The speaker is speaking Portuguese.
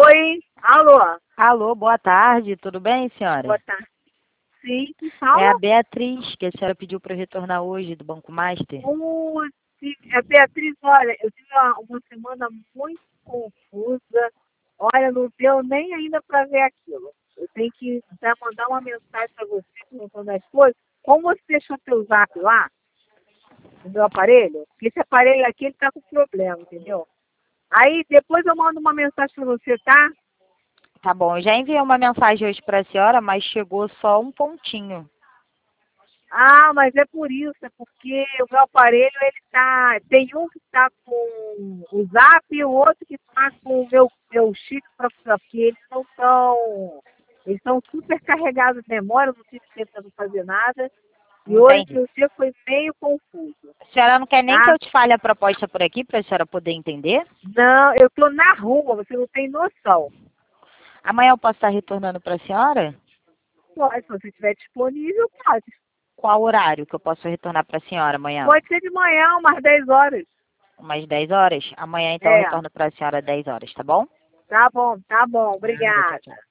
Oi, alô. Alô, boa tarde, tudo bem, senhora? Boa tarde. Sim, que É a fala? Beatriz, que a senhora pediu para eu retornar hoje do Banco Master. Sim, Beatriz, olha, eu tive uma semana muito confusa. Olha, não deu nem ainda para ver aquilo. Eu tenho que já mandar uma mensagem para você perguntando as coisas. Como você deixou seu zap lá, no meu aparelho? Porque esse aparelho aqui, ele tá com problema, entendeu? Aí, depois eu mando uma mensagem para você, tá? Tá bom, eu já enviei uma mensagem hoje para a senhora, mas chegou só um pontinho. Ah, mas é por isso, é porque o meu aparelho, ele tá. Tem um que tá com o Zap e o outro que tá com o meu chip para porque eles não estão. Eles estão super carregados de memória, não tive tempo para fazer nada. E hoje Entendi. o dia foi meio confuso, A senhora não quer nem que tá? eu te fale a proposta por aqui para a senhora poder entender? Não, eu tô na rua, você não tem noção. Amanhã eu posso estar retornando para a senhora? Pode, se você estiver disponível, pode. Qual horário que eu posso retornar para a senhora amanhã? Pode ser de manhã, umas 10 horas. Umas 10 horas? Amanhã então eu É, retorno para a senhora às 10 horas, tá bom? tá bom, Nada, tchau, obrigada. tchau.